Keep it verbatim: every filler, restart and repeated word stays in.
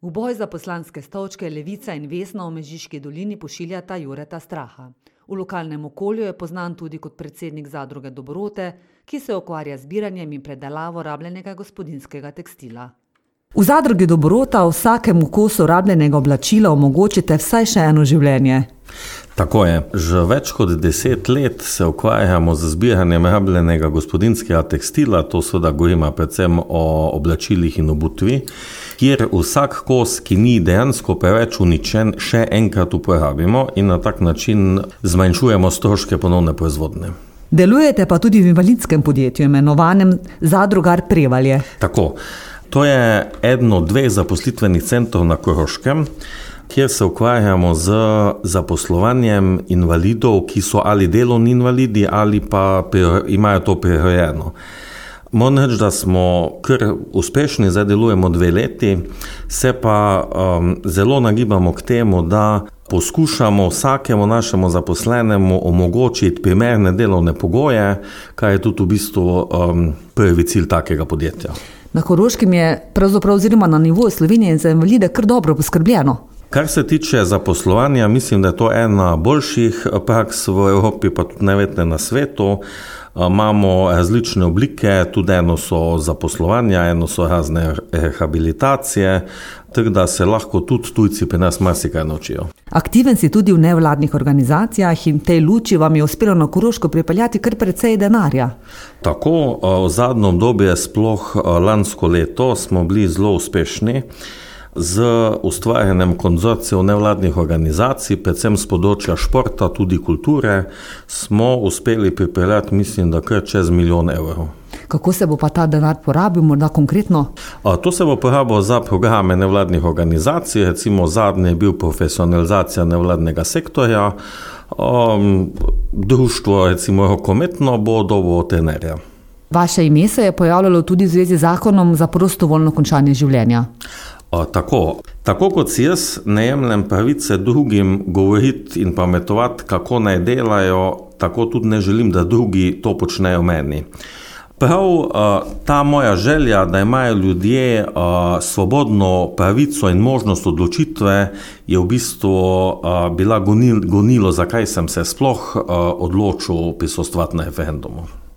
V boj za poslanske stolčke Levica in Vesna v Mežiški dolini pošiljata Jureta Straha. V lokalnem okolju je poznan tudi kot predsednik zadruge Dobrote, ki se ukvarja z zbiranjem in predelavo rabljenega gospodinjskega tekstila. V zadrugi Dobrota vsakemu kosu rabljenega oblačila omogočite vsaj še eno življenje. Tako je. Že več kot deset let se ukvarjamo z zbiranjem rabljenega gospodinjskega tekstila, to seveda govorimo predvsem o oblačilih in obutvi, kjer vsak kos, ki ni dejansko preveč uničen, še enkrat uporabimo in na tak način zmanjšujemo stroške ponovne proizvodnje. Delujete pa tudi v invalidskem podjetju, imenovanem Zadrugar Prevalje. Tako. To je eden od dveh zaposlitvenih centrov na Koroškem, kjer se ukvarjamo z zaposlovanjem invalidov, ki so ali delovni invalidi ali pa imajo to prirojeno. Moram reči, da smo kar uspešni, zdaj delujemo dve leti, se pa um, zelo nagibamo k temu, da poskušamo vsakemu našemu zaposlenemu omogočiti primerne delovne pogoje, kar je tudi v bistvu um, prvi cilj takega podjetja. Na Koroškem je pravzaprav oziroma na nivoju Slovenije za invalide kar dobro poskrbljeno. Kar se tiče zaposlovanja, mislim, da je to ena boljših praks v Evropi, pa tudi najverjetneje na svetu. Imamo različne oblike, tudi eno so zaposlovanja, eno so razne rehabilitacije, tako da se lahko tudi tujci pri nas marsikaj naučijo. Aktiven si tudi v nevladnih organizacijah in tej luči vam je uspelo na Koroško pripeljati kar precej denarja. Tako, v zadnjem obdobju, sploh lansko leto, smo bili zelo uspešni z ustvarjanjem konzorcijev nevladnih organizacij, predvsem z področja športa, tudi kulture, smo uspeli pripeljati, mislim, da kar čez milijon evrov. Kako se bo pa ta denar porabil, morda konkretno? To se bo porabil za programe nevladnih organizacij, recimo zadnji je bil profesionalizacija nevladnega sektorja, um, društvo, recimo rokometno, bo dobo trenerja. Vaše ime se je pojavljalo tudi v zvezi z zakonom za prostovoljno končanje življenja. O, tako. Tako kot si jaz ne jemljem pravice drugim govoriti in pametovati, kako naj delajo, tako tudi ne želim, da drugi to počnejo meni. Prav ta moja želja, da imajo ljudje svobodno pravico in možnost odločitve, je v bistvu bila gonilo, zakaj sem se sploh odločil prisostvovati na referendumu.